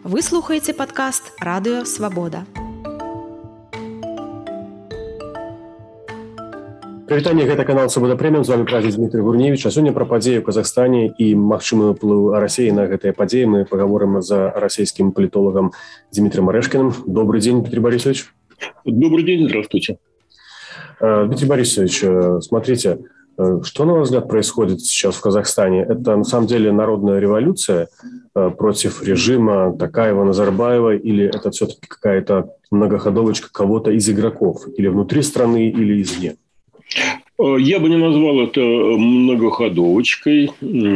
Вы слухаеце падкаст Радыё Свабода. Прывітанне, гэта канал Свабода Прэміум, з вами прадзед Дмітрый Гурневіч. А сёння пра падзеі ў Казахстане і магчымы ўплыў Расіі на гэтыя падзеі мы пагаворым з расійскім палітолагам Дмитрием Орешкиным. Добрый день, Дмитрий Борисович. Добрый день, здравствуйте. Дмитрий Борисович, смотрите, что, на ваш взгляд, происходит сейчас в Казахстане? Это, на самом деле, народная революция против режима Токаева, Назарбаева, или это все-таки какая-то многоходовочка кого-то из игроков, или внутри страны, или извне? Я бы не назвал это многоходовочкой,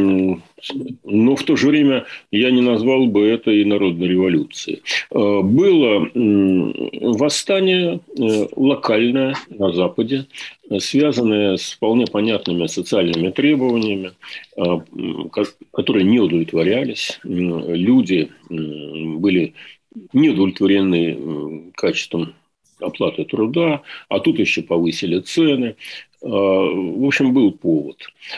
но в то же время я не назвал бы это и народной революцией. Было восстание локальное на Западе, связанное с вполне понятными социальными требованиями, которые не удовлетворялись. Люди были не удовлетворены качеством оплаты труда, а тут еще повысили цены. В общем, был повод.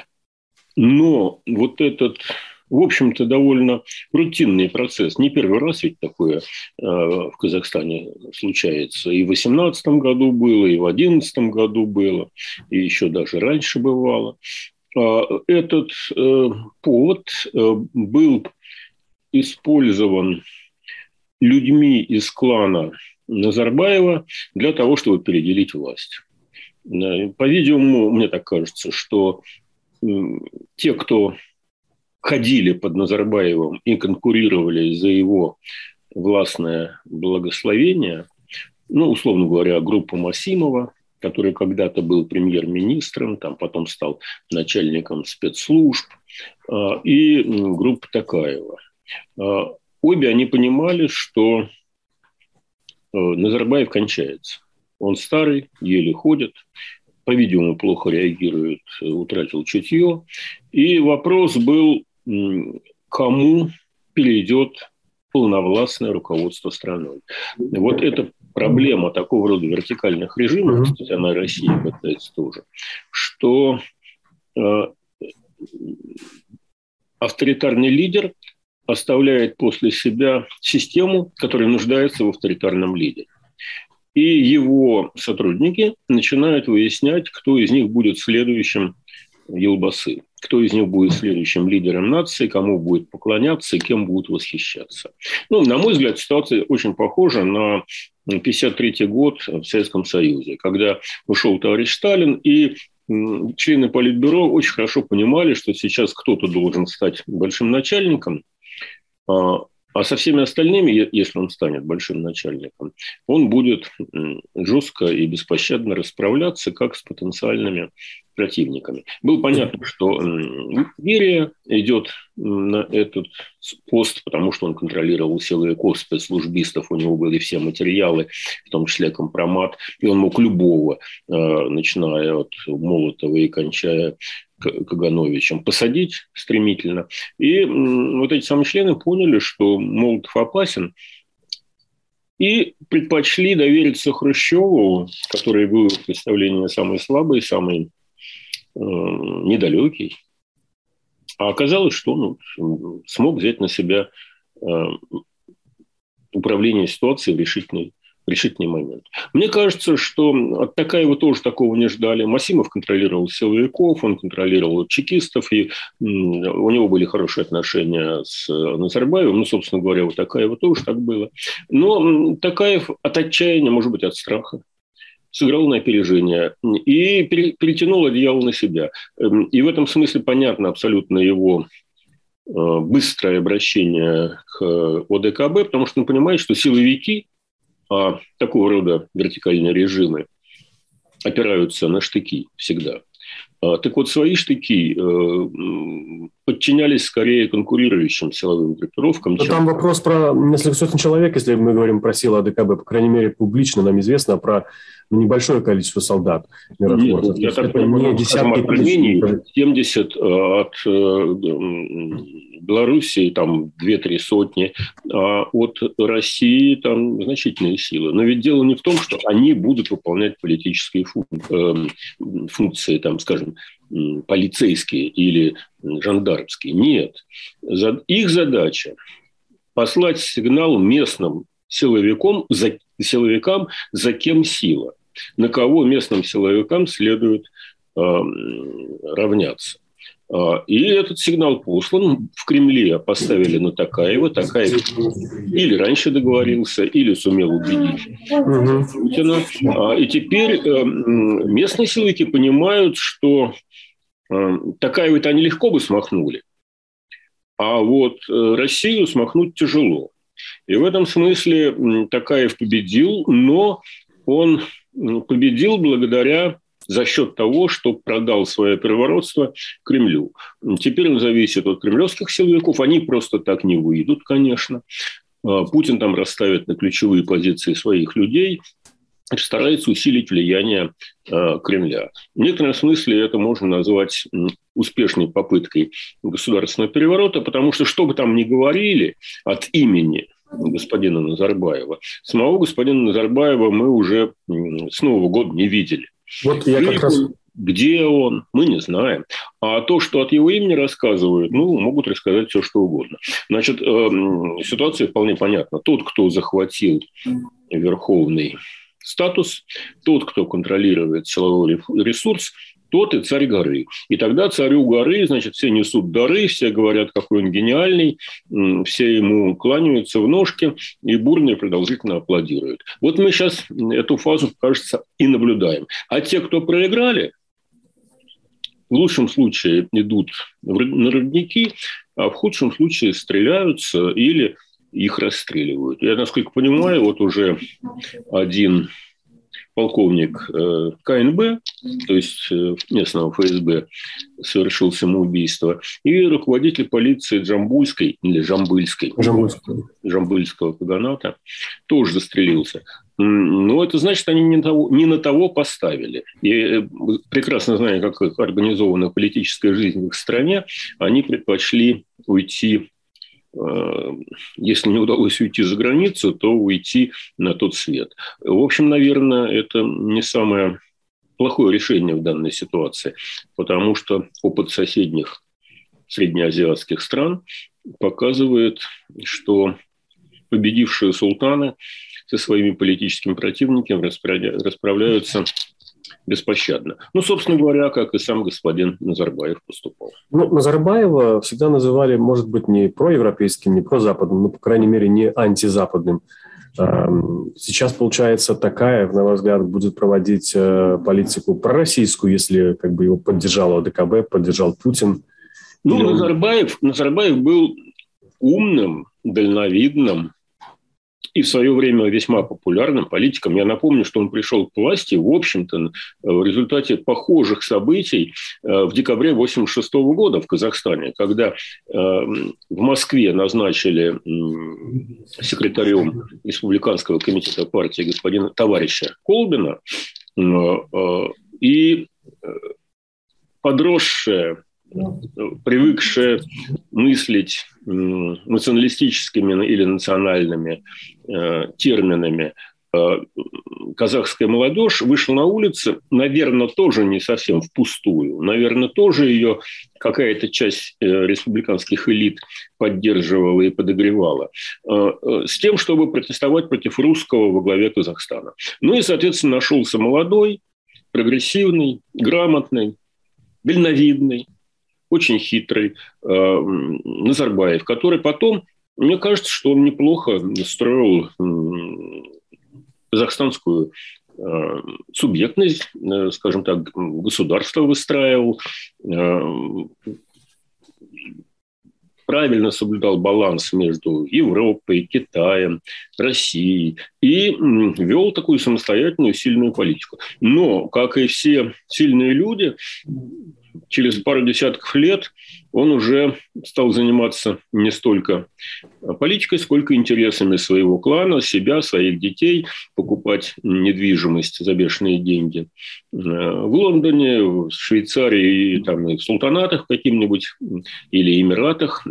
Но вот этот, в общем-то, довольно рутинный процесс. Не первый раз ведь такое в Казахстане случается. И в 2018 году было, и в 2011 году было, и еще даже раньше бывало. Этот повод был использован людьми из клана Назарбаева для того, чтобы переделить власть. По-видимому, мне так кажется, что те, кто ходили под Назарбаевым и конкурировали за его властное благословение, условно говоря, группа Масимова, который когда-то был премьер-министром, там потом стал начальником спецслужб, и группа Токаева. Обе они понимали, что Назарбаев кончается. Он старый, еле ходит, по-видимому, плохо реагирует, утратил чутье. И вопрос был, кому перейдет полновластное руководство страной. Вот эта проблема такого рода вертикальных режимов, кстати, она России касается тоже, что авторитарный лидер оставляет после себя систему, которая нуждается в авторитарном лидере. И его сотрудники начинают выяснять, кто из них будет следующим Елбасы, кто из них будет следующим лидером нации, кому будет поклоняться и кем будут восхищаться. На мой взгляд, ситуация очень похожа на 1953 год в Советском Союзе, когда ушел товарищ Сталин, и члены Политбюро очень хорошо понимали, что сейчас кто-то должен стать большим начальником, а со всеми остальными, если он станет большим начальником, он будет жестко и беспощадно расправляться, как с потенциальными противниками. Было понятно, что Берия идет на этот пост, потому что он контролировал силовиков, спецслужбистов, у него были все материалы, в том числе компромат, и он мог любого, начиная от Молотова и кончая Кагановичем, посадить стремительно. И вот эти самые члены поняли, что Молотов опасен, и предпочли довериться Хрущеву, который был в представлении самый слабый, самый недалекий. А оказалось, что он смог взять на себя управление ситуацией в решительный момент. Мне кажется, что от Токаева тоже такого не ждали. Масимов контролировал силовиков, он контролировал чекистов, и у него были хорошие отношения с Назарбаевым. Собственно говоря, у Токаева тоже так было. Но Токаев от отчаяния, может быть, от страха, сыграл на опережение и перетянул одеяло на себя. И в этом смысле понятно абсолютно его быстрое обращение к ОДКБ, потому что он понимает, что силовики, такого рода вертикальные режимы опираются на штыки всегда. Так вот, свои штыки подчинялись скорее конкурирующим силовым группировкам. Там вопрос про несколько сотен человек, если мы говорим про силы АДКБ, по крайней мере, публично нам известно про небольшое количество солдат, миротворцев. Я так понимаю, Армении 70 от Белоруссии, там 2-3 сотни, а от России там значительные силы. Но ведь дело не в том, что они будут выполнять политические функции, там, скажем, полицейские или жандармские. Нет. Их задача послать сигнал местным силовикам, за кем сила, на кого местным силовикам следует равняться. И этот сигнал послан. В Кремле поставили на Токаева. Токаев или раньше договорился, или сумел убедить Путина. И теперь местные силовики понимают, что Токаева-то они легко бы смахнули, а вот Россию смахнуть тяжело. И в этом смысле Токаев победил, но он победил за счет того, что продал свое первородство Кремлю. Теперь он зависит от кремлевских силовиков. Они просто так не выйдут, конечно. Путин там расставит на ключевые позиции своих людей, старается усилить влияние Кремля. В некотором смысле это можно назвать успешной попыткой государственного переворота, потому что бы там ни говорили от имени господина Назарбаева, самого господина Назарбаева мы уже с Нового года не видели. Вот я как раз... Где он, мы не знаем. А то, что от его имени рассказывают, могут рассказать все, что угодно. Значит, ситуация вполне понятна. Тот, кто захватил верховный статус, тот, кто контролирует силовой ресурс, тот и царь горы. И тогда царю горы, значит, все несут дары, все говорят, какой он гениальный, все ему кланяются в ножки и бурно и продолжительно аплодируют. Вот мы сейчас эту фазу, кажется, и наблюдаем. А те, кто проиграли, в лучшем случае идут на рудники, а в худшем случае стреляются или их расстреливают. Я, насколько понимаю, вот уже один полковник КНБ, то есть местного ФСБ, совершил самоубийство, и руководитель полиции Джамбульской или Жамбыльского каганата тоже застрелился. Но это значит, они не на того поставили. И прекрасно зная, как организована политическая жизнь в их стране, они предпочли уйти. Если не удалось уйти за границу, то уйти на тот свет. В общем, наверное, это не самое плохое решение в данной ситуации, потому что опыт соседних среднеазиатских стран показывает, что победившие султаны со своими политическими противниками расправляются беспощадно. Собственно говоря, как и сам господин Назарбаев поступал. Назарбаева всегда называли, может быть, не проевропейским, не прозападным, но, по крайней мере, не антизападным. Сейчас, получается, Токаев, на ваш взгляд, будет проводить политику пророссийскую, если его поддержал ОДКБ, поддержал Путин. Назарбаев был умным, дальновидным и в свое время весьма популярным политиком. Я напомню, что он пришел к власти, в общем-то, в результате похожих событий в декабре 1986 года в Казахстане, когда в Москве назначили секретарем Республиканского комитета партии товарища Колбина, и подросшая, привыкшая мыслить националистическими или национальными терминами казахская молодежь вышла на улицы, наверное, тоже не совсем впустую. Наверное, тоже ее какая-то часть республиканских элит поддерживала и подогревала. С тем, чтобы протестовать против русского во главе Казахстана. И, соответственно, нашелся молодой, прогрессивный, грамотный, дальновидный, очень хитрый Назарбаев, который потом, мне кажется, что он неплохо строил казахстанскую субъектность, скажем так, государство выстраивал, правильно соблюдал баланс между Европой, Китаем, Россией и вел такую самостоятельную сильную политику. Но, как и все сильные люди, через пару десятков лет он уже стал заниматься не столько политикой, сколько интересами своего клана, себя, своих детей, покупать недвижимость за бешеные деньги в Лондоне, в Швейцарии, и в султанатах каким-нибудь или Эмиратах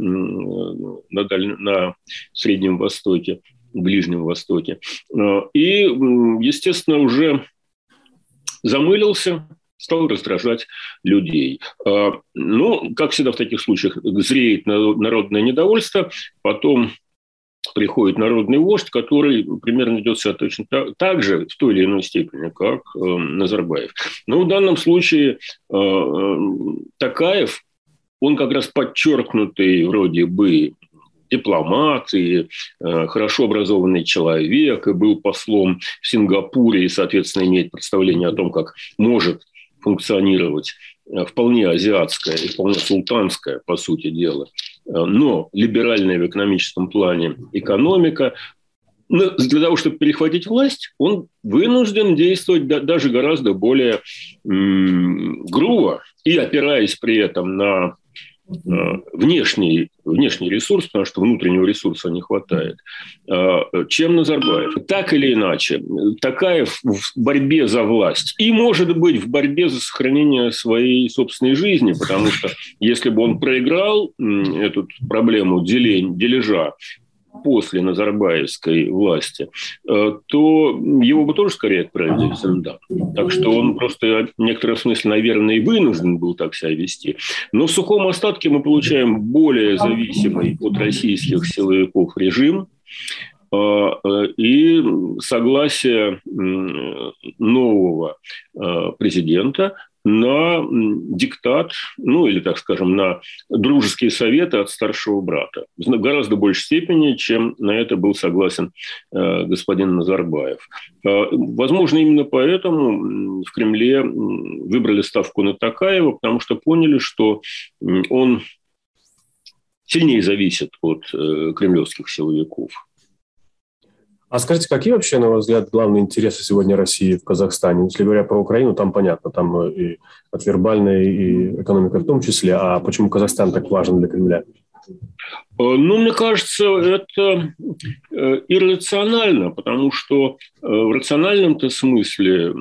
на Среднем Востоке, Ближнем Востоке. И, естественно, уже замылился, стал раздражать людей. Как всегда в таких случаях, зреет народное недовольство, потом приходит народный вождь, который примерно ведет себя точно так же, в той или иной степени, как Назарбаев. Но в данном случае Токаев, он как раз подчеркнутый вроде бы дипломат и хорошо образованный человек, и был послом в Сингапуре, и, соответственно, имеет представление о том, как может функционировать вполне азиатская и вполне султанская, по сути дела, но либеральная в экономическом плане экономика. Но для того, чтобы перехватить власть, он вынужден действовать даже гораздо более грубо и опираясь при этом на внешний ресурс, потому что внутреннего ресурса не хватает, чем Назарбаев. Так или иначе, Токаев в борьбе за власть и, может быть, в борьбе за сохранение своей собственной жизни, потому что если бы он проиграл эту проблему дележа после назарбаевской власти, то его бы тоже скорее отправили в Зиндан. Так что он просто в некотором смысле, наверное, и вынужден был так себя вести. Но в сухом остатке мы получаем более зависимый от российских силовиков режим и согласие нового президента на диктат, ну или, так скажем, на дружеские советы от старшего брата. В гораздо большей степени, чем на это был согласен господин Назарбаев. Возможно, именно поэтому в Кремле выбрали ставку на Токаева, потому что поняли, что он сильнее зависит от кремлевских силовиков. А скажите, какие вообще, на ваш взгляд, главные интересы сегодня России в Казахстане? Если говоря про Украину, там понятно, там и отвербальная, и экономика в том числе. А почему Казахстан так важен для Кремля? Ну, мне кажется, это иррационально, потому что в рациональном-то смысле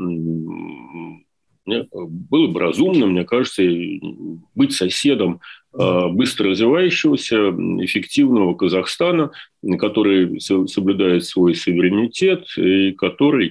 было бы разумно, мне кажется, быть соседом быстро развивающегося, эффективного Казахстана, который соблюдает свой суверенитет и который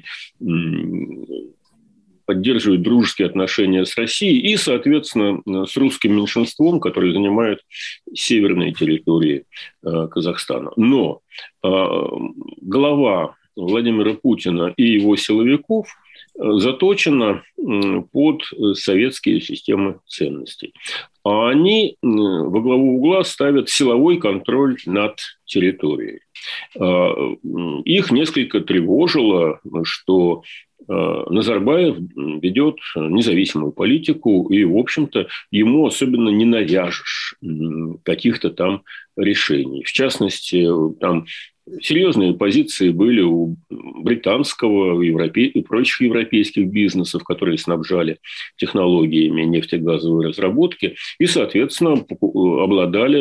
поддерживает дружеские отношения с Россией и, соответственно, с русским меньшинством, которое занимает северные территории Казахстана. Но голова Владимира Путина и его силовиков заточена под советские системы ценностей. А они во главу угла ставят силовой контроль над территорией. Их несколько тревожило, что Назарбаев ведет независимую политику, и, в общем-то, ему особенно не навяжешь каких-то там решений. В частности, там серьезные позиции были у британского и прочих европейских бизнесов, которые снабжали технологиями нефтегазовой разработки и, соответственно, обладали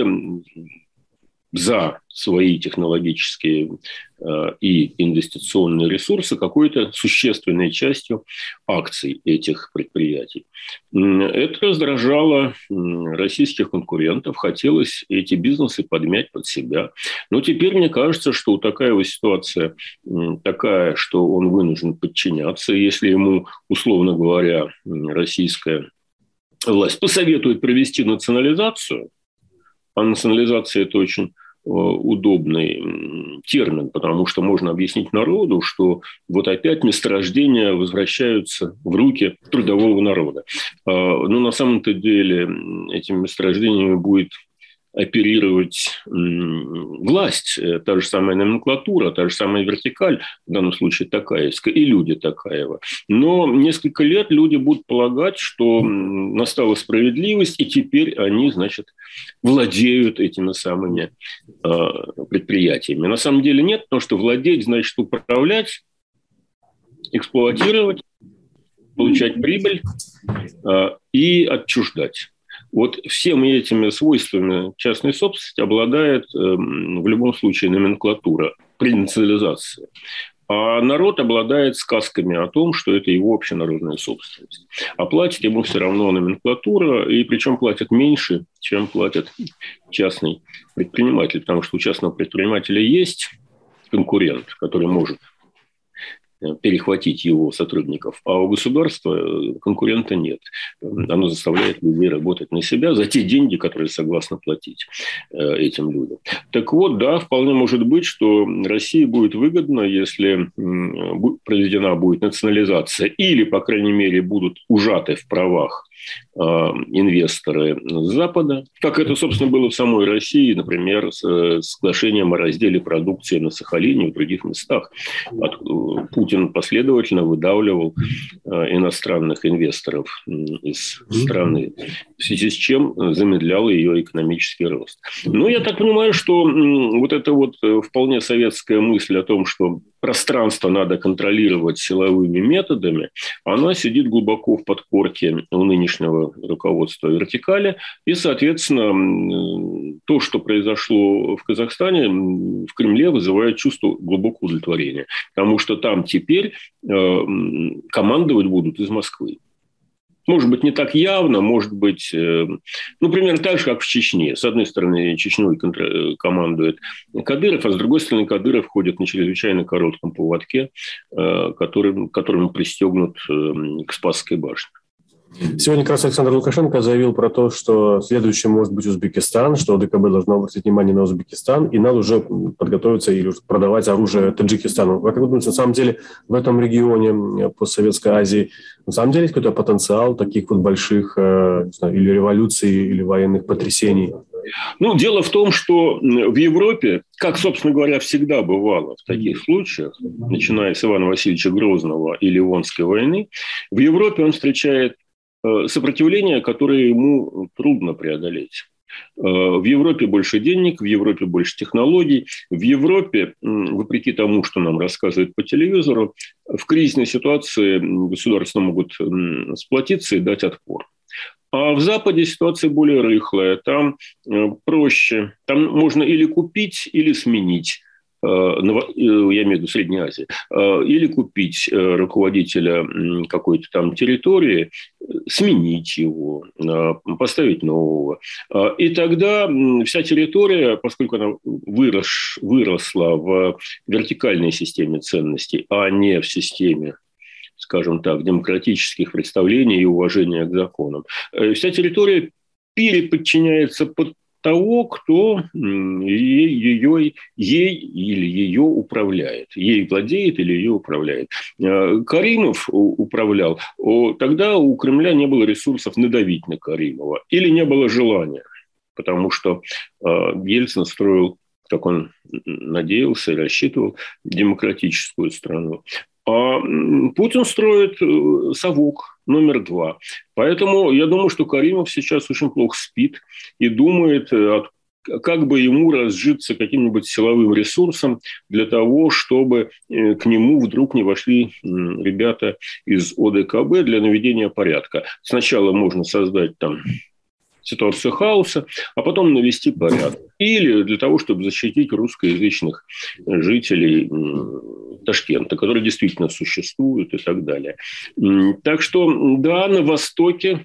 за свои технологические и инвестиционные ресурсы какой-то существенной частью акций этих предприятий. Это раздражало российских конкурентов, хотелось эти бизнесы подмять под себя. Но теперь мне кажется, что такая вот ситуация такая, что он вынужден подчиняться, если ему, условно говоря, российская власть посоветует провести национализацию, а национализация – это очень удобный термин, потому что можно объяснить народу, что вот опять месторождения возвращаются в руки трудового народа. Но на самом-то деле этими месторождениями будет оперировать власть, та же самая номенклатура, та же самая вертикаль, в данном случае Токаевская, и люди Токаева. Но несколько лет люди будут полагать, что настала справедливость, и теперь они, значит, владеют этими самыми предприятиями. На самом деле нет, потому что владеть значит управлять, эксплуатировать, получать прибыль и отчуждать. Вот всеми этими свойствами частной собственности обладает в любом случае номенклатура при национализации. А народ обладает сказками о том, что это его общенародная собственность. А платит ему все равно номенклатура, и причем платят меньше, чем платит частный предприниматель. Потому что у частного предпринимателя есть конкурент, который может перехватить его сотрудников, а у государства конкурента нет. Оно заставляет людей работать на себя за те деньги, которые согласно платить этим людям. Так вот, да, вполне может быть, что России будет выгодно, если проведена будет национализация или, по крайней мере, будут ужаты в правах инвесторы с Запада, как это, собственно, было в самой России, например, с соглашением о разделе продукции на Сахалине и в других местах. Путин последовательно выдавливал иностранных инвесторов из страны, в связи с чем замедлял ее экономический рост. Но я так понимаю, что вот эта вот вполне советская мысль о том, что пространство надо контролировать силовыми методами, она сидит глубоко в подкорке у нынешнего руководства вертикали. И, соответственно, то, что произошло в Казахстане, в Кремле вызывает чувство глубокого удовлетворения. Потому что там теперь командовать будут из Москвы. Может быть, не так явно, может быть, примерно так же, как в Чечне. С одной стороны, Чечней командует Кадыров, а с другой стороны, Кадыров ходит на чрезвычайно коротком поводке, которым пристегнут к Спасской башне. Сегодня как раз Александр Лукашенко заявил про то, что следующим может быть Узбекистан, что ДКБ должно обратить внимание на Узбекистан, и надо уже подготовиться или продавать оружие Таджикистану. Как вы думаете, на самом деле в этом регионе постсоветской Азии на самом деле есть какой-то потенциал таких вот больших или революций, или военных потрясений? Дело в том, что в Европе, как, собственно говоря, всегда бывало в таких случаях, начиная с Ивана Васильевича Грозного и Ливонской войны, в Европе он встречает сопротивление, которое ему трудно преодолеть. В Европе больше денег, в Европе больше технологий. В Европе, вопреки тому, что нам рассказывают по телевизору, в кризисной ситуации государства могут сплотиться и дать отпор. А в Западе ситуация более рыхлая, там проще. Там можно или купить, или сменить. Я имею в виду Средней Азии, или купить руководителя какой-то там территории, сменить его, поставить нового. И тогда вся территория, поскольку она выросла в вертикальной системе ценностей, а не в системе, скажем так, демократических представлений и уважения к законам, вся территория переподчиняется под того, кто ей или ее управляет. Ей владеет или ее управляет. Каримов управлял. Тогда у Кремля не было ресурсов надавить на Каримова. Или не было желания. Потому что Ельцин строил, как он надеялся и рассчитывал, демократическую страну. А Путин строит совок номер 2. Поэтому я думаю, что Каримов сейчас очень плохо спит и думает, как бы ему разжиться каким-нибудь силовым ресурсом для того, чтобы к нему вдруг не вошли ребята из ОДКБ для наведения порядка. Сначала можно создать там ситуацию хаоса, а потом навести порядок. Или для того, чтобы защитить русскоязычных жителей Ташкента, которые действительно существуют и так далее. Так что, да, на Востоке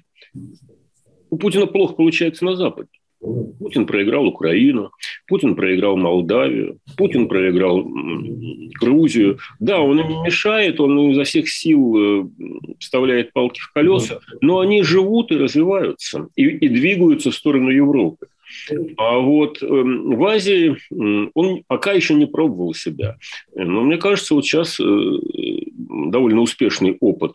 у Путина плохо получается на Западе. Путин проиграл Украину, Путин проиграл Молдавию, Путин проиграл Грузию. Да, он им мешает, он изо всех сил вставляет палки в колеса, но они живут и развиваются, и двигаются в сторону Европы. А вот в Азии он пока еще не пробовал себя. Но мне кажется, вот сейчас довольно успешный опыт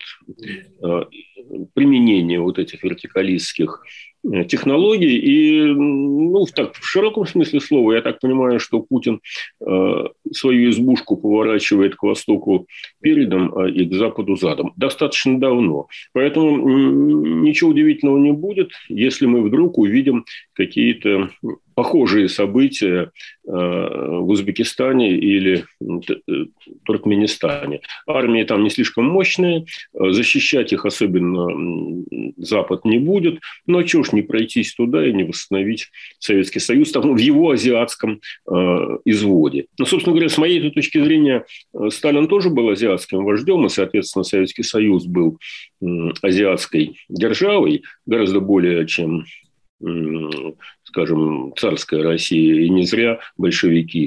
применения вот этих вертикалистских технологий. И в широком смысле слова, я так понимаю, что Путин свою избушку поворачивает к востоку передом, и к западу задом. Достаточно давно. Поэтому ничего удивительного не будет, если мы вдруг увидим какие-то похожие события в Узбекистане или Туркменистане. Армии там не слишком мощные, защищать их особенно Запад не будет, но чего ж не пройтись туда и не восстановить Советский Союз там, в его азиатском изводе. Но, собственно говоря, с моей точки зрения, Сталин тоже был азиатским вождем, и, соответственно, Советский Союз был азиатской державой гораздо более, чем, скажем, царская Россия, и не зря большевики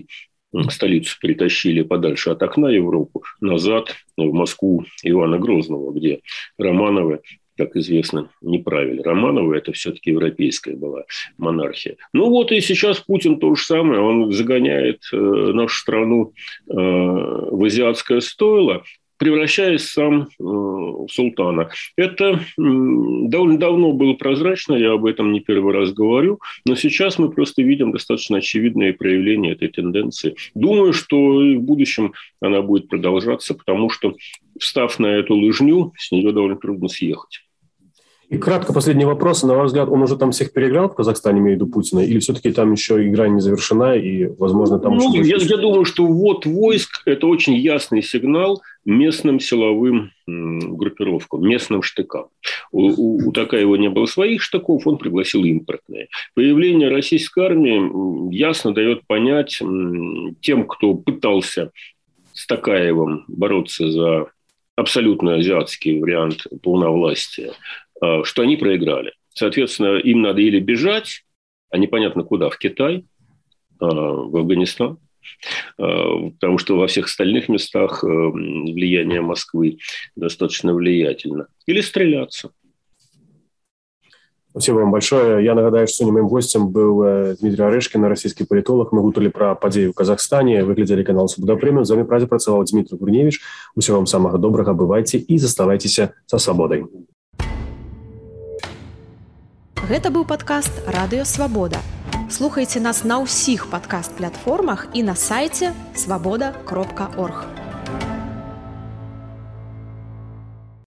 столицу перетащили подальше от окна Европу, назад в Москву Ивана Грозного, где Романовы, как известно, не правили. Романовы – это все-таки европейская была монархия. Ну вот и сейчас Путин то же самое. Он загоняет нашу страну в азиатское стойло, превращаясь сам в султана. Это довольно давно было прозрачно, я об этом не первый раз говорю, но сейчас мы просто видим достаточно очевидные проявления этой тенденции. Думаю, что и в будущем она будет продолжаться, потому что, встав на эту лыжню, с нее довольно трудно съехать. И кратко последний вопрос. На ваш взгляд, он уже там всех переиграл в Казахстане, имею в виду Путина, или все-таки там еще игра не завершена, и, возможно, там... Я думаю, что ввод войск – это очень ясный сигнал местным силовым группировкам, местным штыкам. У Токаева не было своих штыков, он пригласил импортные. Появление российской армии ясно дает понять тем, кто пытался с Токаевым бороться за абсолютно азиатский вариант полновластия, что они проиграли. Соответственно, им надо или бежать, а непонятно куда, в Китай, в Афганистан, потому что во всех остальных местах влияние Москвы достаточно влиятельно, или стреляться. Спасибо вам большое. Я нагадаю, что сьогодні моїм гостем був Дмитрий Орешкін, російський політолог. Ми говорили про події в Казахстані. Ви глядели канал «Свобода Преміум». З вами працював Дмитрий Гурневич. Усього вам самого доброго. Бывайте і заставайтеся со свободой. Гэта быў падкаст «Радыё Свабода». Слухайце нас на ўсіх падкаст-платформах і на сайце свабода.орг.